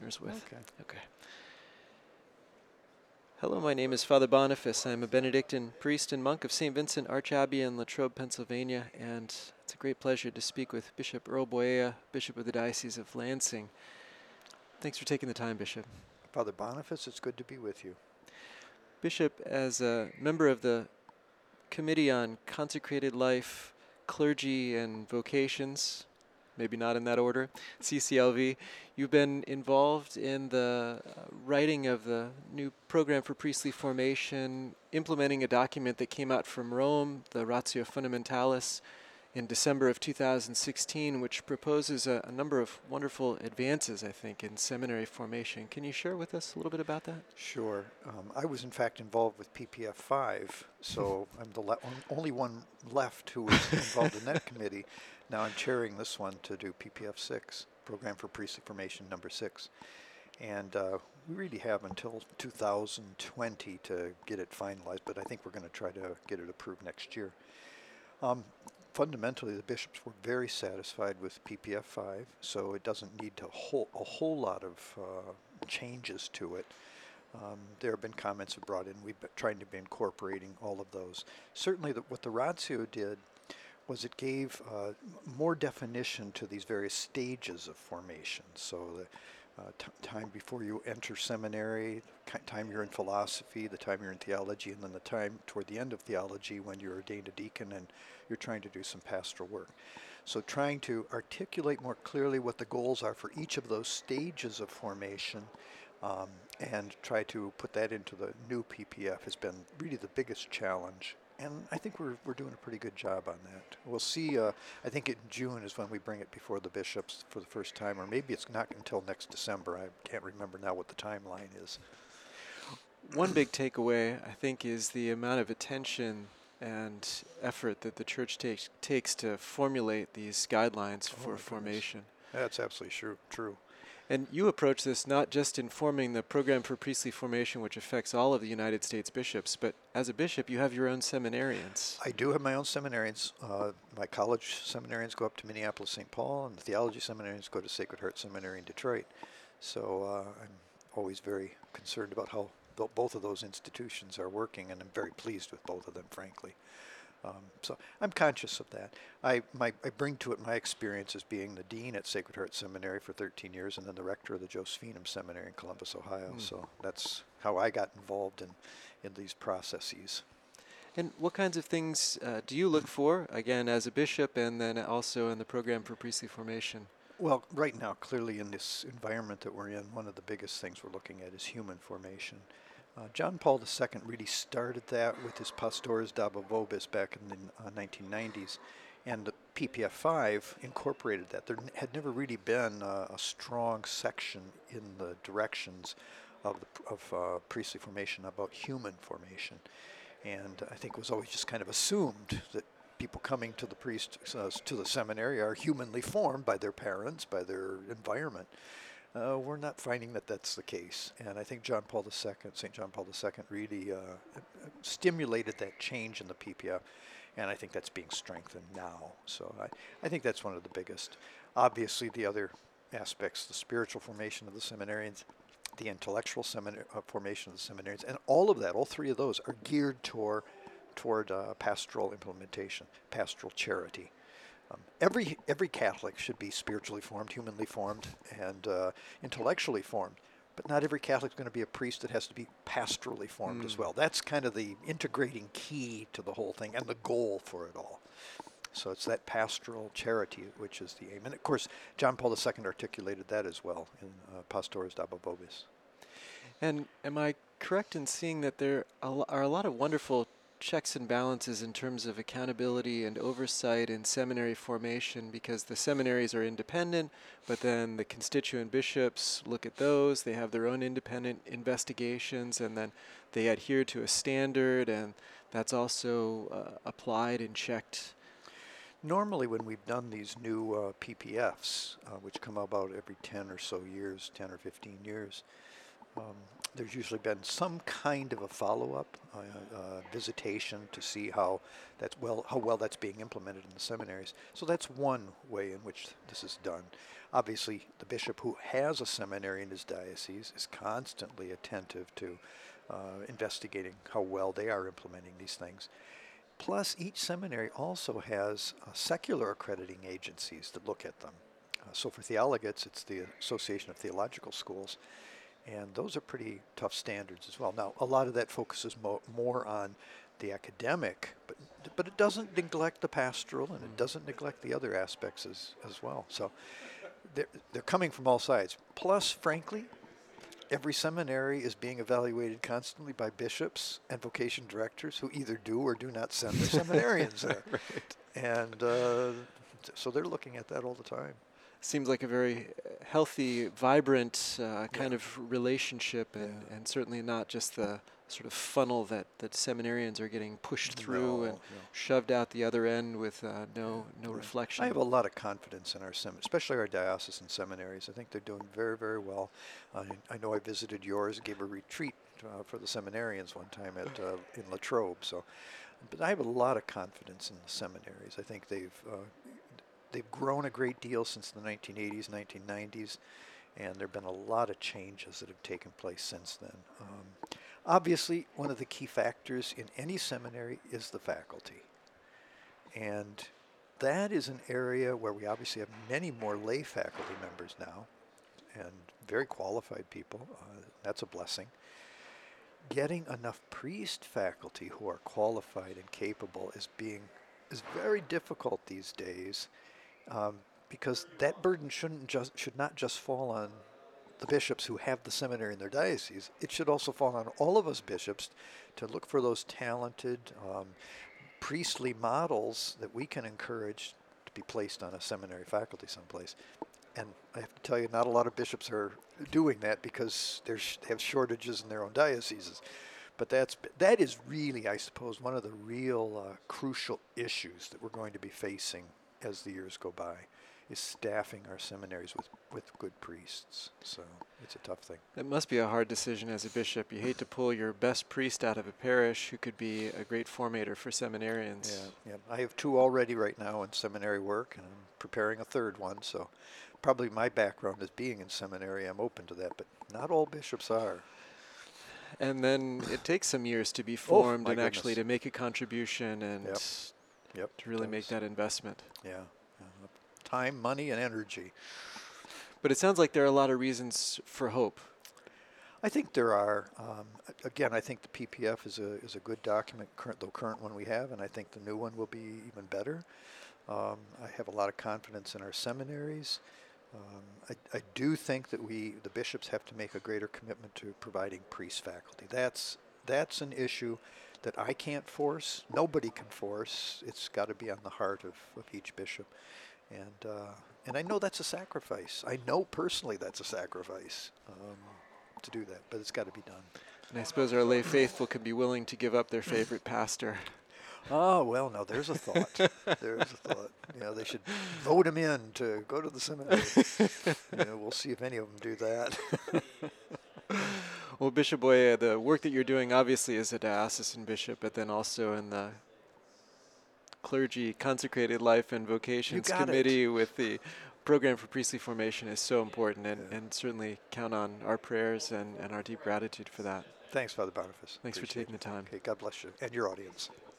listeners with. Okay. Okay. Hello, my name is Father Boniface. I'm a Benedictine priest and monk of St. Vincent Archabbey in Latrobe, Pennsylvania, and it's a great pleasure to speak with Bishop Earl Boyea, Bishop of the Diocese of Lansing. Thanks for taking the time, Bishop. Father Boniface, it's good to be with you. Bishop, as a member of the Committee on Consecrated Life, Clergy, and Vocations, maybe not in that order, CCLV, you've been involved in the writing of the new program for priestly formation, implementing a document that came out from Rome, the Ratio Fundamentalis, in December of 2016, which proposes a number of wonderful advances, I think, in seminary formation. Can you share with us a little bit about that? Sure. I was, in fact, involved with PPF 5, so I'm the only one left who was involved in that committee. Now I'm chairing this one to do PPF 6, Program for Priestly Formation number 6. And we really have until 2020 to get it finalized, but I think we're going to try to get it approved next year. Fundamentally, the bishops were very satisfied with PPF 5, so it doesn't need a whole lot of changes to it. There have been comments brought in. We've been trying to be incorporating all of those. Certainly, what the Ratio did was it gave more definition to these various stages of formation. So the time before you enter seminary, the time you're in philosophy, the time you're in theology, and then the time toward the end of theology when you're ordained a deacon and you're trying to do some pastoral work. So trying to articulate more clearly what the goals are for each of those stages of formation and try to put that into the new PPF has been really the biggest challenge. And I think we're doing a pretty good job on that. We'll see, I think in June is when we bring it before the bishops for the first time, or maybe it's not until next December. I can't remember now what the timeline is. One big takeaway, I think, is the amount of attention and effort that the Church takes to formulate these guidelines for formation. That's absolutely true. And you approach this not just in forming the program for priestly formation, which affects all of the United States bishops, but as a bishop, you have your own seminarians. I do have my own seminarians. My college seminarians go up to Minneapolis, St. Paul, and the theology seminarians go to Sacred Heart Seminary in Detroit. So I'm always very concerned about how both of those institutions are working, and I'm very pleased with both of them, frankly. So I'm conscious of that. I bring to it my experience as being the dean at Sacred Heart Seminary for 13 years and then the rector of the Josephinum Seminary in Columbus, Ohio. So that's how I got involved in these processes. And what kinds of things do you look for, again, as a bishop and then also in the program for priestly formation? Well, right now, clearly in this environment that we're in, one of the biggest things we're looking at is human formation. John Paul II really started that with his Pastores Dabo Vobis back in the 1990s, and the PPF 5 incorporated that. There had never really been a strong section in the directions of priestly formation about human formation, and I think it was always just kind of assumed that people coming to to the seminary are humanly formed by their parents, by their environment. We're not finding that that's the case. And I think St. John Paul II really stimulated that change in the PPF. And I think that's being strengthened now. So I think that's one of the biggest. Obviously, the other aspects, the spiritual formation of the seminarians, the intellectual formation of the seminarians, and all of that, all three of those are geared toward pastoral implementation, pastoral charity. Every Catholic should be spiritually formed, humanly formed, and intellectually formed. But not every Catholic is going to be a priest that has to be pastorally formed as well. That's kind of the integrating key to the whole thing and the goal for it all. So it's that pastoral charity which is the aim. And of course, John Paul II articulated that as well in Pastores Dabo Vobis. And am I correct in seeing that there are a lot of wonderful checks and balances in terms of accountability and oversight in seminary formation, because the seminaries are independent, but then the constituent bishops look at those, they have their own independent investigations, and then they adhere to a standard, and that's also applied and checked? Normally when we've done these new PPFs, which come about every 10 or so years, 10 or 15 years, There's usually been some kind of a follow-up visitation to see how well that's being implemented in the seminaries. So that's one way in which this is done. Obviously, the bishop who has a seminary in his diocese is constantly attentive to investigating how well they are implementing these things. Plus, each seminary also has secular accrediting agencies that look at them. So for theologates, it's the Association of Theological Schools, and those are pretty tough standards as well. Now, a lot of that focuses more on the academic, but it doesn't neglect the pastoral, and it doesn't neglect the other aspects as well. So they're coming from all sides. Plus, frankly, every seminary is being evaluated constantly by bishops and vocation directors who either do or do not send their seminarians there. Right. And so they're looking at that all the time. Seems like a very healthy, vibrant kind of relationship, and certainly not just the sort of funnel that seminarians are getting pushed through and shoved out the other end with no reflection. I have a lot of confidence in our especially our diocesan seminaries. I think they're doing very, very well. I know I visited yours, gave a retreat for the seminarians one time in Latrobe. But I have a lot of confidence in the seminaries. I think they've grown a great deal since the 1980s, 1990s, and there have been a lot of changes that have taken place since then. Obviously, one of the key factors in any seminary is the faculty. And that is an area where we obviously have many more lay faculty members now, and very qualified people. That's a blessing. Getting enough priest faculty who are qualified and capable is very difficult these days. Because that burden should not just fall on the bishops who have the seminary in their diocese. It should also fall on all of us bishops to look for those talented priestly models that we can encourage to be placed on a seminary faculty someplace. And I have to tell you, not a lot of bishops are doing that because they have shortages in their own dioceses. But that is really, I suppose, one of the real crucial issues that we're going to be facing as the years go by, is staffing our seminaries with good priests. So it's a tough thing. It must be a hard decision as a bishop. You hate to pull your best priest out of a parish who could be a great formator for seminarians. Yeah. I have 2 already right now in seminary work, and I'm preparing a 3rd one. So probably my background is being in seminary. I'm open to that, but not all bishops are. And then it takes some years to be formed and goodness. Actually to make a contribution and to really make that investment. Yeah. Time, money, and energy. But it sounds like there are a lot of reasons for hope. I think there are. Again, I think the PPF is a good document, the current one we have, and I think the new one will be even better. I have a lot of confidence in our seminaries. I do think that the bishops have to make a greater commitment to providing priest faculty. That's an issue that I can't force. Nobody can force. It's got to be on the heart of each bishop. And I know that's a sacrifice. I know personally that's a sacrifice to do that, but it's got to be done. And I suppose our lay faithful could be willing to give up their favorite pastor. Oh, well, now there's a thought. There's a thought. They should vote him in to go to the seminary. We'll see if any of them do that. Well, Bishop Boya, the work that you're doing obviously as a diocesan bishop, but then also in the Clergy Consecrated Life and Vocations Committee with the Program for Priestly Formation is so important, and certainly count on our prayers and our deep gratitude for that. Thanks, Father Boniface. Thanks for taking the time. Okay, God bless you and your audience.